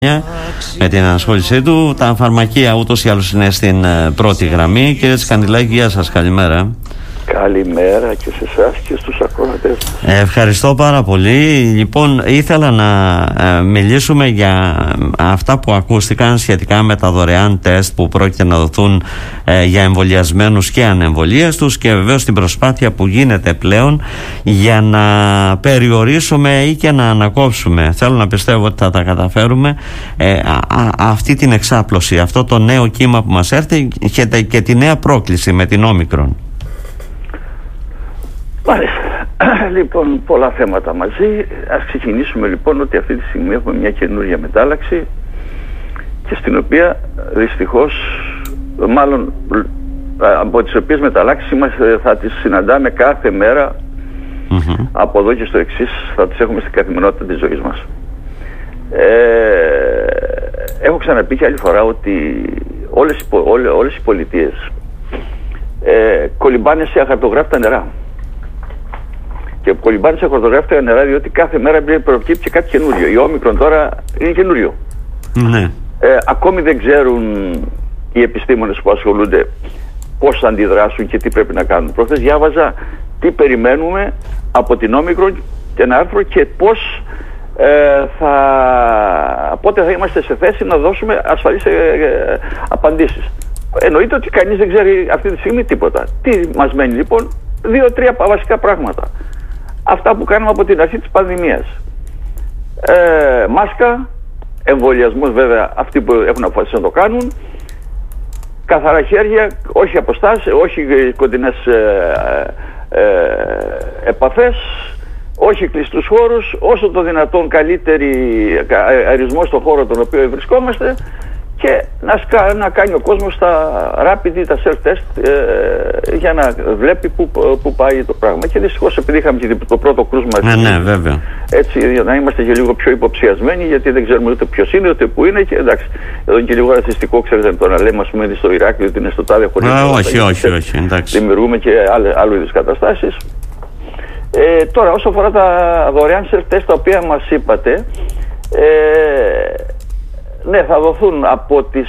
με την ανασχόλησή του. Τα φαρμακεία ούτως ή άλλως είναι στην πρώτη γραμμή. Κύριε Τσικαντιλάκη, γεια σας, καλημέρα. Καλημέρα και σε εσάς και στους ακροατές. Ευχαριστώ πάρα πολύ. Λοιπόν, ήθελα να μιλήσουμε για αυτά που ακούστηκαν σχετικά με τα δωρεάν τεστ που πρόκειται να δοθούν για εμβολιασμένους και ανεμβολίαστους, και βεβαίως την προσπάθεια που γίνεται πλέον για να περιορίσουμε ή και να ανακόψουμε, θέλω να πιστεύω ότι θα τα καταφέρουμε, αυτή την εξάπλωση, αυτό το νέο κύμα που μας έρθει και τη νέα πρόκληση με την Όμικρον. Μάλιστα. Λοιπόν, πολλά θέματα μαζί. Ας ξεκινήσουμε λοιπόν ότι αυτή τη στιγμή έχουμε μια καινούργια μετάλλαξη, και στην οποία δυστυχώς, μάλλον από τις οποίες μεταλλάξεις θα τις συναντάμε κάθε μέρα από εδώ και στο εξής, θα τις έχουμε στην καθημερινότητα της ζωής μας. Έχω ξαναπεί και άλλη φορά ότι όλες οι πολιτείες κολυμπάνε σε αχαρτογράφητα νερά. Και κολυμπάνε σε αχαρτογράφητα νερά διότι κάθε μέρα προκύπτει κάτι καινούριο. Η Όμικρον τώρα είναι καινούριο. Ναι. Ακόμη δεν ξέρουν οι επιστήμονες που ασχολούνται πώς θα αντιδράσουν και τι πρέπει να κάνουν. Προχθές διάβαζα τι περιμένουμε από την Όμικρον και ένα άρθρο και πότε θα είμαστε σε θέση να δώσουμε ασφαλείς απαντήσεις. Εννοείται ότι κανείς δεν ξέρει αυτή τη στιγμή τίποτα. Τι μας μένει λοιπόν? 2-3 βασικά πράγματα. Αυτά που κάνουμε από την αρχή της πανδημίας. Μάσκα, εμβολιασμός βέβαια αυτοί που έχουν αποφασίσει να το κάνουν, καθαρά χέρια, όχι αποστάσεις, όχι κοντινές επαφές, όχι κλειστούς χώρους, όσο το δυνατόν καλύτερη αερισμό στον χώρο τον οποίο βρισκόμαστε, και να κάνει ο κόσμος τα rapid ή τα self-test για να βλέπει που πάει το πράγμα. Και δυστυχώς επειδή είχαμε και το πρώτο κρούσμα, ναι, βέβαια. Έτσι, για να είμαστε και λίγο πιο υποψιασμένοι, γιατί δεν ξέρουμε ούτε ποιος είναι ούτε που είναι, και εντάξει, εδώ είναι και λίγο ρατσιστικό, ξέρετε, το να λέμε, ας πούμε, στο Ηράκλειο ότι είναι στο τάδε χωριό. Όχι, εντάξει. Δημιουργούμε και άλλου είδους καταστάσεις. Τώρα, όσο αφορά τα δωρεάν self-test τα οποία μας είπατε, ναι, θα δοθούν από τις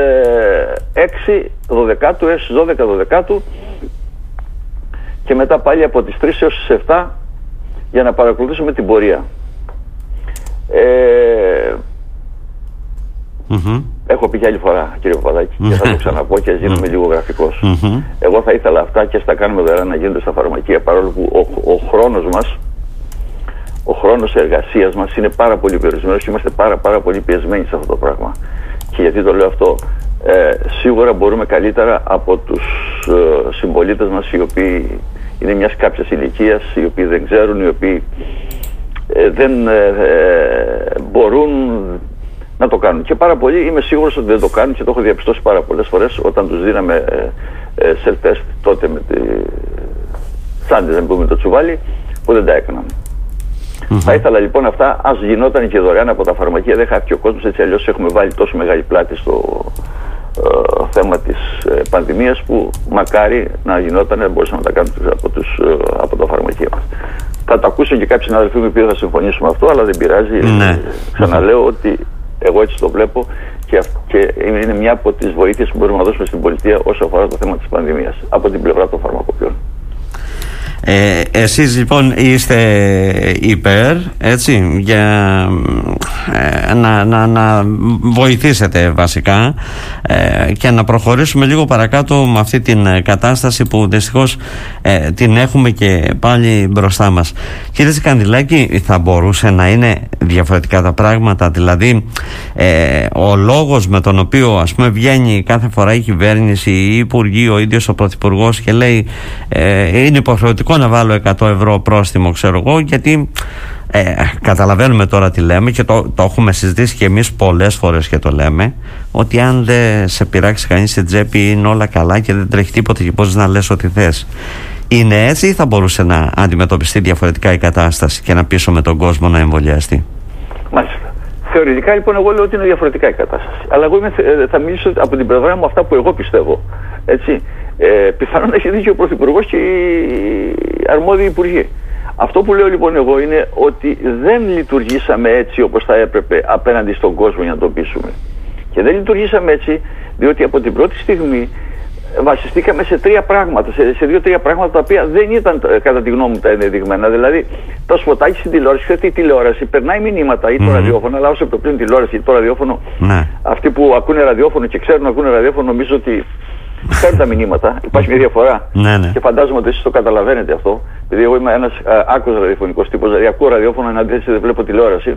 6 12 έως τις 12 12 και μετά πάλι από τις 3 έως τις 7 για να παρακολουθήσουμε την πορεία. Έχω πει και άλλη φορά, κύριε Παπαδάκη, και θα το ξαναπώ και ας γίνομαι λίγο γραφικός. Εγώ θα ήθελα αυτά και στα κάνουμε δωρεάν να γίνονται στα φαρμακεία, παρόλο που ο χρόνος μας, ο χρόνος εργασίας μας είναι πάρα πολύ περιορισμένος και είμαστε πάρα πολύ πιεσμένοι σε αυτό το πράγμα. Και γιατί το λέω αυτό? Σίγουρα μπορούμε καλύτερα από τους συμπολίτες μας, οι οποίοι είναι μιας κάποιας ηλικίας, οι οποίοι δεν ξέρουν, οι οποίοι δεν μπορούν να το κάνουν. Και πάρα πολλοί είμαι σίγουρος ότι δεν το κάνουν, και το έχω διαπιστώσει πάρα πολλές φορές όταν τους δίναμε self-test τότε με τη Σάντες, να πούμε, το τσουβάλι, που δεν τα έκαναν. Θα ήθελα λοιπόν αυτά, ας γινόταν και δωρεάν από τα φαρμακεία. Δεν χάθηκε ο κόσμος, έτσι αλλιώς έχουμε βάλει τόσο μεγάλη πλάτη στο θέμα της πανδημίας, που μακάρι να γινόταν, να μπορούσαμε να τα κάνουμε από τα φαρμακεία μας. Θα το ακούσουν και κάποιοι συναδελφοί με οποίοι θα συμφωνήσουμε αυτό, αλλά δεν πειράζει. Ξαναλέω ότι εγώ έτσι το βλέπω, και είναι μια από τις βοήθειες που μπορούμε να δώσουμε στην πολιτεία όσο αφορά το θέμα της πανδημίας από την πλευρά των φαρμακοποιών. Εσείς λοιπόν είστε υπέρ, έτσι, για να βοηθήσετε βασικά και να προχωρήσουμε λίγο παρακάτω με αυτή την κατάσταση που δυστυχώς την έχουμε και πάλι μπροστά μας. Κύριε Τσικαντιλάκη, θα μπορούσε να είναι διαφορετικά τα πράγματα? Δηλαδή ο λόγος με τον οποίο, ας πούμε, βγαίνει κάθε φορά η κυβέρνηση, η Υπουργή, ο ίδιος ο Πρωθυπουργός και λέει είναι υποχρεωτικό να βάλω 100 ευρώ πρόστιμο, ξέρω εγώ, γιατί καταλαβαίνουμε τώρα τι λέμε, και το έχουμε συζητήσει και εμείς πολλές φορές και το λέμε, ότι αν δεν σε πειράξει κανείς στην τσέπη είναι όλα καλά και δεν τρέχει τίποτα και πώς να λες ό,τι θες. Είναι έτσι ή θα μπορούσε να αντιμετωπιστεί διαφορετικά η κατάσταση και να πείσουμε τον κόσμο να εμβολιαστεί? Μάλιστα. Θεωρητικά λοιπόν εγώ λέω ότι είναι διαφορετικά η κατάσταση. Αλλά εγώ θα μιλήσω από την πλευρά μου αυτά που εγώ πιστεύω. Έτσι. Πιθανόν να έχει δίκιο ο Πρωθυπουργός και οι αρμόδιοι υπουργοί. Αυτό που λέω λοιπόν εγώ είναι ότι δεν λειτουργήσαμε έτσι όπως θα έπρεπε απέναντι στον κόσμο για να το πείσουμε. Και δεν λειτουργήσαμε έτσι διότι από την πρώτη στιγμή βασιστήκαμε σε τρία πράγματα, σε δύο-τρία πράγματα τα οποία δεν ήταν κατά τη γνώμη μου τα ενδεδειγμένα. Δηλαδή, το σποτάκι στην τηλεόραση, ξέρετε, η τηλεόραση περνάει μηνύματα ή το ραδιόφωνο, αλλά όσο το πλήν τηλεόραση ή το ραδιόφωνο, αυτοί που ακούνε ραδιόφωνο και ξέρουν να ακούνε ραδιόφωνο νομίζω ότι παίρνουν τα μηνύματα. Υπάρχει μια διαφορά και φαντάζομαι ότι εσείς το καταλαβαίνετε αυτό. Επειδή εγώ είμαι ένας άκουος ραδιοφωνικός τύπος, δηλαδή ακούω ραδιόφωνο εν αντίθεση δεν βλέπω τηλεόραση.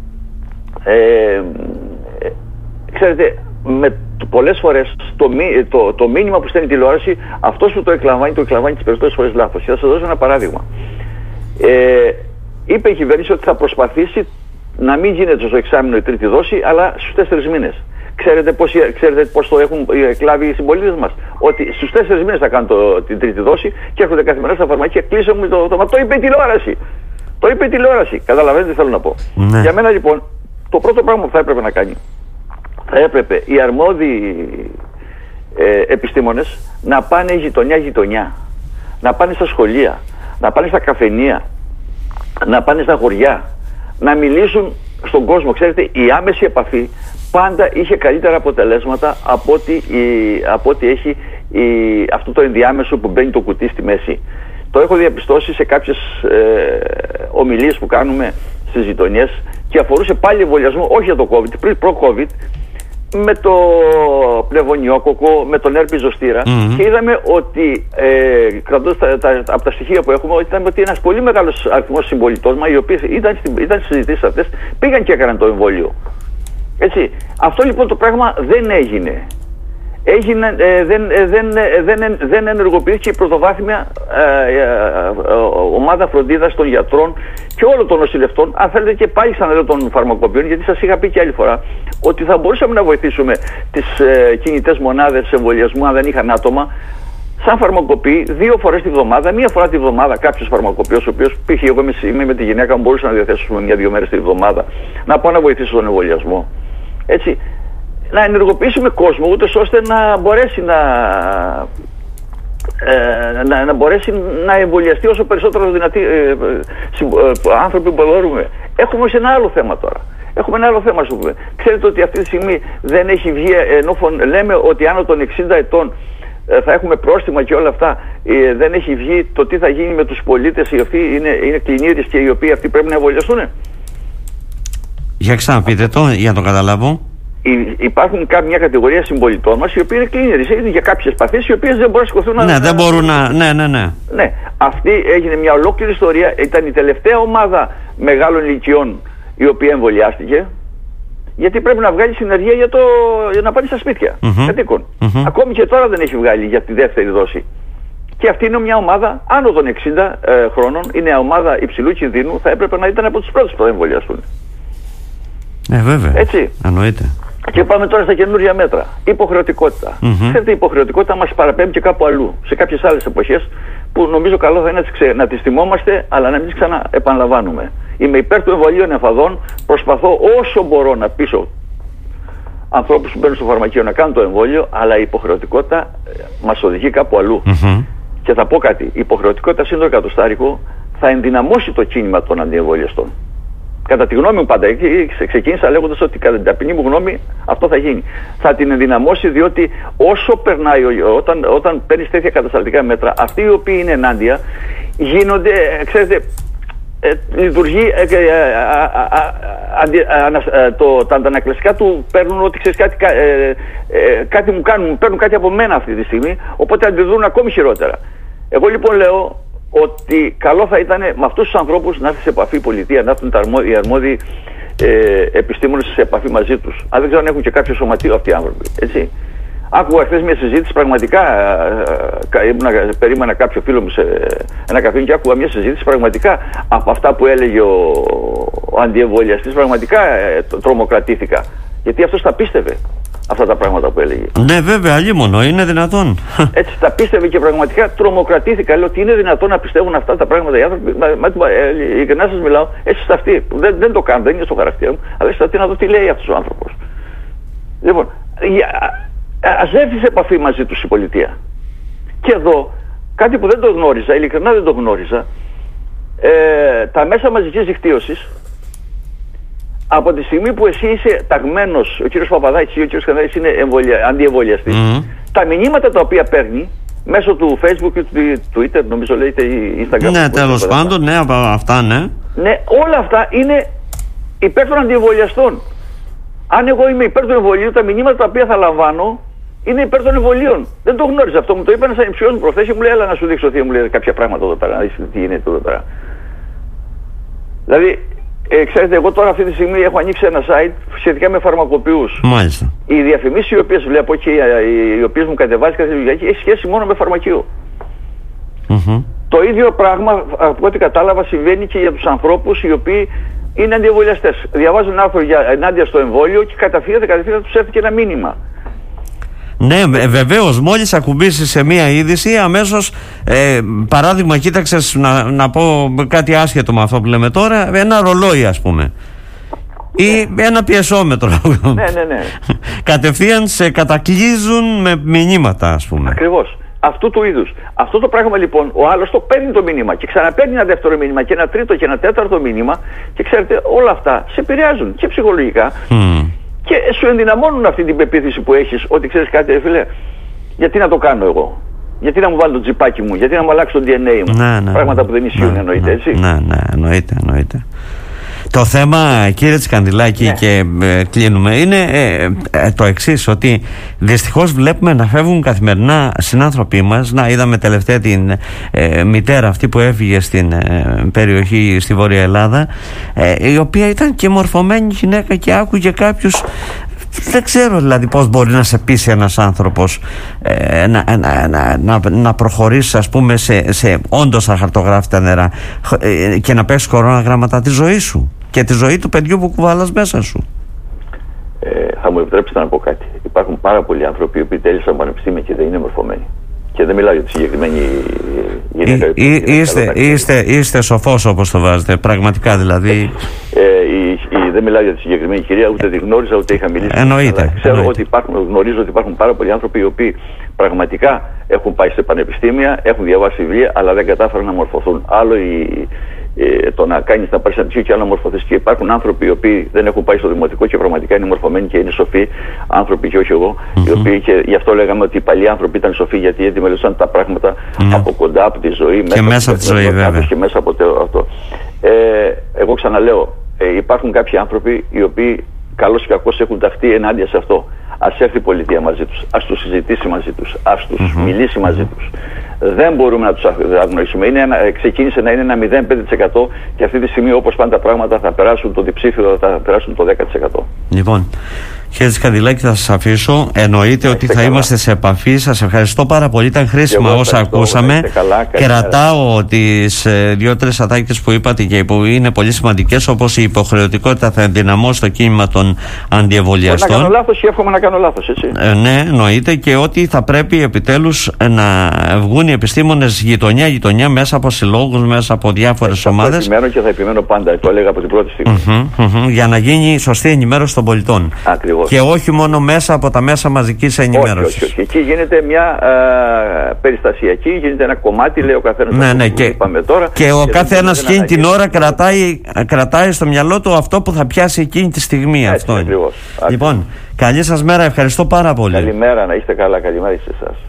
Ξέρετε, πολλές φορές το μήνυμα που στέλνει η τηλεόραση, αυτός που το εκλαμβάνει τις περισσότερες φορές λάθος. Και θα σας δώσω ένα παράδειγμα. Είπε η κυβέρνηση ότι θα προσπαθήσει να μην γίνεται στο εξάμηνο η τρίτη δόση, αλλά στους 4 μήνες. Ξέρετε πώς το έχουν εκλάβει οι συμπολίτες μας? Ότι στους 4 μήνες θα κάνουν την τρίτη δόση και έρχονται καθημερινά στα φαρμακεία. Κλείσω μου το είπε η τηλεόραση. Το είπε η τηλεόραση. Καταλαβαίνετε τι θέλω να πω. Ναι. Για μένα λοιπόν, το πρώτο πράγμα που θα έπρεπε να κάνει, θα έπρεπε οι αρμόδιοι επιστήμονες να πάνε γειτονιά-γειτονιά, να πάνε στα σχολεία, να πάνε στα καφενεία, να πάνε στα χωριά, να μιλήσουν στον κόσμο. Ξέρετε, η άμεση επαφή πάντα είχε καλύτερα αποτελέσματα από ότι έχει αυτό το ενδιάμεσο που μπαίνει το κουτί στη μέση. Το έχω διαπιστώσει σε κάποιες ομιλίες που κάνουμε στις γειτονιές και αφορούσε πάλι εμβολιασμό, όχι για το COVID, πριν προ-COVID, με το πνευμονιόκοκο, με τον έρπη ζωστήρα και είδαμε ότι από τα στοιχεία που έχουμε είδαμε ότι ένας πολύ μεγάλος αριθμός συμπολιτών μας οι οποίοι ήταν στις συζητήσεις αυτές πήγαν και έκαναν το εμβόλιο. Έτσι. Αυτό λοιπόν το πράγμα δεν έγινε. Δεν ενεργοποιήθηκε η πρωτοβάθμια ομάδα φροντίδας των γιατρών και όλων των νοσηλευτών, αν θέλετε και πάλι ξαναλέω των φαρμακοποιών, γιατί σας είχα πει και άλλη φορά ότι θα μπορούσαμε να βοηθήσουμε τις κινητές μονάδες εμβολιασμού αν δεν είχαν άτομα, σαν φαρμακοποιοί 2 φορές τη βδομάδα, 1 φορά τη βδομάδα κάποιος φαρμακοποιός, ο οποίος π.χ. εγώ είμαι με τη γυναίκα μου, μπορούσα να διαθέσουμε 1-2 μέρες τη βδομάδα να πάω να βοηθήσω τον εμβολιασμό. Έτσι. Να ενεργοποιήσουμε κόσμο ούτως ώστε να μπορέσει να μπορέσει να εμβολιαστεί όσο περισσότερο δυνατοί άνθρωποι που μπορούμε. Έχουμε σε ένα άλλο θέμα τώρα. Έχουμε ένα άλλο θέμα, πούμε. Ξέρετε ότι αυτή τη στιγμή δεν έχει βγει, ενώ λέμε ότι άνω των 60 ετών θα έχουμε πρόστιμα και όλα αυτά, δεν έχει βγει το τι θα γίνει με τους πολίτες οι οποίοι είναι κλινήρες και οι οποίοι αυτοί πρέπει να εμβολιαστούν. Για ξαναπείτε το, για να το καταλάβω. Υπάρχουν μια κατηγορία συμπολιτών μας οι οποίοι είναι κλινήρες, είναι για κάποιες παθήσεις οι οποίες δεν μπορούν να σηκωθούν δεν μπορούν να... Ναι, αυτή έγινε μια ολόκληρη ιστορία, ήταν η τελευταία ομάδα μεγάλων ηλικιών η οποία εμβολιάστηκε, γιατί πρέπει να βγάλει συνεργεία για να πάνε στα σπίτια κατοίκων. Ακόμη και τώρα δεν έχει βγάλει για τη δεύτερη δόση. Και αυτή είναι μια ομάδα άνω των 60 χρόνων, είναι μια ομάδα υψηλού κινδύνου, θα έπρεπε να ήταν από τους πρώτους που θα εμβολιαστούν. Βέβαια. Έτσι. Εννοείται. Και πάμε τώρα στα καινούργια μέτρα. Υποχρεωτικότητα. Ξέρετε, η υποχρεωτικότητα μας παραπέμπει και κάπου αλλού, σε κάποιες άλλες εποχές, που νομίζω καλό θα είναι να τις θυμόμαστε, αλλά να μην τις ξαναεπαναλαμβάνουμε. Είμαι υπέρ του εμβολίου εμφαδών, προσπαθώ όσο μπορώ να πείσω ανθρώπους που μπαίνουν στο φαρμακείο να κάνουν το εμβόλιο, αλλά η υποχρεωτικότητα μας οδηγεί κάπου αλλού. Και θα πω κάτι, η υποχρεωτικότητα σύν το εκατοστάρικο θα ενδυναμώσει το κίνημα των αντιεμβολιαστών. Κατά τη γνώμη μου πάντα, ξεκίνησα λέγοντας ότι κατά την ταπεινή μου γνώμη αυτό θα γίνει. Θα την ενδυναμώσει διότι όσο περνάει, όταν παίρνεις τέτοια κατασταλτικά μέτρα, αυτοί οι οποίοι είναι ενάντια γίνονται, ξέρετε, λειτουργεί τα αντανακλαστικά του παίρνουν ότι ξέρεις κάτι μου κάνουν, παίρνουν κάτι από μένα αυτή τη στιγμή, οπότε αντιδρούν ακόμη χειρότερα. Εγώ λοιπόν λέω ότι καλό θα ήταν με αυτούς τους ανθρώπους να έρθει σε επαφή η πολιτεία, να έρθουν οι αρμόδιοι επιστήμονες σε επαφή μαζί τους. Αν δεν ξέρω αν έχουν και κάποιο σωματείο αυτοί οι άνθρωποι. Έτσι. Άκουγα χθες μια συζήτηση, πραγματικά περίμενα κάποιο φίλο μου σε ένα καφέ και άκουγα μια συζήτηση πραγματικά από αυτά που έλεγε ο αντιεμβολιαστής, πραγματικά τρομοκρατήθηκα. Γιατί αυτός τα πίστευε αυτά τα πράγματα που έλεγε. Ναι, βέβαια, αλλήμονο, είναι δυνατόν. Έτσι τα πίστευε και πραγματικά τρομοκρατήθηκα. Λέω ότι είναι δυνατόν να πιστεύουν αυτά τα πράγματα οι άνθρωποι. Ειλικρινά σας μιλάω, έτσι στα αυτή. Δεν το κάνω, δεν είναι στο χαρακτήρα μου, αλλά στα αυτή να δω τι λέει αυτός ο άνθρωπος. Λοιπόν, ας έρθει σε επαφή μαζί τους η πολιτεία. Και εδώ, κάτι που δεν το γνώριζα, ειλικρινά δεν το γνώριζα, τα μέσα μαζικής δικτύωσης, από τη στιγμή που εσύ είσαι ταγμένος, ο κύριος Παπαδάκης ή ο κύριος Κανδάρης είναι αντιεμβολιαστής, τα μηνύματα τα οποία παίρνει μέσω του Facebook και του Twitter, νομίζω λέγεται, ή Instagram. Ναι, τέλος πάντων, ναι, από αυτά, ναι. Ναι, όλα αυτά είναι υπέρ των αντιεμβολιαστών. Αν εγώ είμαι υπέρ του εμβολίου, τα μηνύματα τα οποία θα λαμβάνω είναι υπέρ των εμβολίων. Δεν το γνώριζα αυτό. Μου το είπε ένας ανιψιός μου προχθές και μου λέει: έλα να σου δείξω, μου λέει κάποια πράγματα εδώ πέρα, να δεις τι γίνεται εδώ πέρα. Δηλαδή, ξέρετε, εγώ τώρα αυτή τη στιγμή έχω ανοίξει ένα site σχετικά με φαρμακοποιούς. Μάλιστα. Οι διαφημίσεις οι οποίες βλέπω και οι οποίες μου κατεβάζει κάθε δουλειά έχει σχέση μόνο με φαρμακείο. Το ίδιο πράγμα, από ό,τι κατάλαβα, συμβαίνει και για τους ανθρώπους οι οποίοι είναι αντιεμβολιαστές. Διαβάζουν άρθρο ενάντια στο εμβόλιο και κατευθείαν τους έρθει και ένα μήνυμα. Ναι, βεβαίως, μόλις ακουμπήσεις σε μία είδηση, αμέσως, παράδειγμα, κοίταξες, να πω κάτι άσχετο με αυτό που λέμε τώρα, ένα ρολόι, ας πούμε, ή ένα πιεσόμετρο. Ναι. Κατευθείαν σε κατακλείζουν με μηνύματα, ας πούμε. Ακριβώς. Αυτού του είδους. Αυτό το πράγμα λοιπόν, ο άλλος το παίρνει το μήνυμα και ξαναπαίρνει ένα δεύτερο μήνυμα και ένα τρίτο και ένα τέταρτο μήνυμα και ξέρετε, όλα αυτά σε επηρεάζουν και ψυχολογικά. Και σου ενδυναμώνουν αυτή την πεποίθηση που έχεις ότι ξέρεις κάτι, φίλε, γιατί να το κάνω εγώ, γιατί να μου βάλω το τζιπάκι μου, γιατί να μου αλλάξει το DNA μου. Πράγματα που δεν ισχύουν, εννοείται, έτσι. Ναι, εννοείται. Το θέμα, κύριε Τσικαντιλάκη, και κλείνουμε, είναι το εξής, ότι δυστυχώς βλέπουμε να φεύγουν καθημερινά συνάνθρωποι μας. Να, είδαμε τελευταία την μητέρα αυτή που έφυγε στην περιοχή στη Βόρεια Ελλάδα, η οποία ήταν και μορφωμένη γυναίκα και άκουγε κάποιους. Δεν ξέρω δηλαδή πώς μπορεί να σε πείσει ένας άνθρωπος να προχωρήσει, ας πούμε, σε όντως αχαρτογράφητα νερά και να παίξεις κορώναγραμματα τη ζωή σου και τη ζωή του παιδιού που κουβαλάς μέσα σου. Θα μου επιτρέψετε να πω κάτι. Υπάρχουν πάρα πολλοί άνθρωποι που τέλειωσαν πανεπιστήμια και δεν είναι μορφωμένοι. Και δεν μιλάω για τη συγκεκριμένη γυναίκα. Είστε σοφός, όπως το βάζετε, πραγματικά δηλαδή. Δεν μιλάω για τη συγκεκριμένη κυρία, ούτε τη γνώριζα, ούτε είχα μιλήσει. Εννοείται. Γνωρίζω ότι υπάρχουν πάρα πολλοί άνθρωποι οι οποίοι πραγματικά έχουν πάει σε πανεπιστήμια, έχουν διαβάσει βιβλία, αλλά δεν κατάφεραν να μορφωθούν. Άλλο το να κάνεις να πάρεις ένα πτυχίο και άλλο να μορφωθείς. Και υπάρχουν άνθρωποι οι οποίοι δεν έχουν πάει στο δημοτικό και πραγματικά είναι μορφωμένοι και είναι σοφοί άνθρωποι και όχι εγώ. Οι οποίοι, και γι' αυτό λέγαμε ότι οι παλιοί άνθρωποι ήταν σοφοί, γιατί μελετούσαν τα πράγματα από κοντά, από τη ζωή, μέσα από τη ζωή, βέβαια. Και μέσα από αυτό. Εγώ ξαναλέω, υπάρχουν κάποιοι άνθρωποι οι οποίοι καλώς ή κακώς έχουν ταχθεί ενάντια σε αυτό. Ας έρθει η πολιτεία μαζί τους, ας τους συζητήσει μαζί τους, ας τους μιλήσει μαζί τους. Δεν μπορούμε να τους αγνοήσουμε. Ξεκίνησε να είναι ένα 0,5% και αυτή τη στιγμή, όπως πάνε τα πράγματα, θα περάσουν το διψήφιο, θα περάσουν το 10%. Λοιπόν, κύριε Τσικαντιλάκη, θα σας αφήσω. Εννοείται ότι θα είμαστε σε επαφή. Σας ευχαριστώ πάρα πολύ. Ήταν χρήσιμα όσα ακούσαμε. Κρατάω τις 2-3 ατάκες που είπατε και που είναι πολύ σημαντικές, όπως η υποχρεωτικότητα θα ενδυναμώσει το κίνημα των αντιεμβολιαστών. Να κάνω λάθος ή εύχομαι να κάνω λάθος, έτσι. Ναι, εννοείται, και ότι θα πρέπει επιτέλους να βγουν οι επιστήμονες γειτονιά μέσα από συλλόγους, μέσα από διάφορες ομάδες. Θα επιμένω και θα επιμένω πάντα. Το έλεγα από την πρώτη στιγμή. Για να γίνει σωστή ενημέρωση των πολιτών. Ακριβώς. Και όχι μόνο μέσα από τα μέσα μαζικής ενημέρωσης. Όχι. Εκεί γίνεται μια περιστασιακή, γίνεται ένα κομμάτι, λέει ο καθένας. Ναι, και ο καθένας εκείνη την ώρα κρατάει στο μυαλό του αυτό που θα πιάσει εκείνη τη στιγμή. Έτσι, αυτό είναι. Λοιπόν, καλή σας μέρα, ευχαριστώ πάρα πολύ. Καλημέρα, να είστε καλά, καλημέρα σε εσάς.